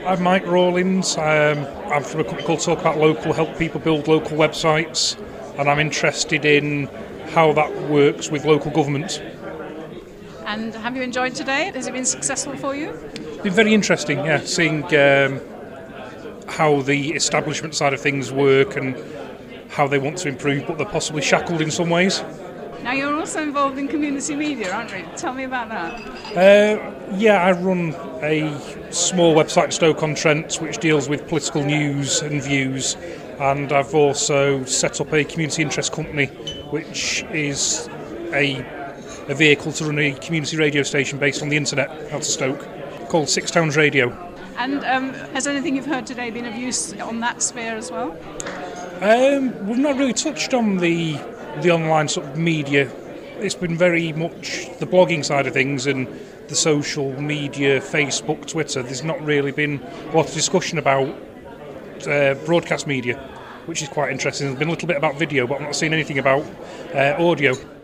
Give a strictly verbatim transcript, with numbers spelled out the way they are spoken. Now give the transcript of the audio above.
I'm Mike Rawlins. Um, I'm from a company called Talk About Local, help people build local websites, and I'm interested in how that works with local government. And have you enjoyed today? Has it been successful for you? It's been very interesting, yeah, seeing um, how the establishment side of things work and how they want to improve, but they're possibly shackled in some ways. Now you're also involved in community media, aren't you? Tell me about that. Uh, yeah, I run a small website in Stoke-on-Trent which deals with political news and views, and I've also set up a community interest company which is a, a vehicle to run a community radio station based on the internet out of Stoke called Six Towns Radio. And um, has anything you've heard today been of use on that sphere as well? Um, we've not really touched on the the online sort of media. It's been very much the blogging side of things and the social media, Facebook, Twitter. There's not really been a lot of discussion about uh, broadcast media, which is quite interesting. There's been a little bit about video, but I've not seen anything about uh, audio.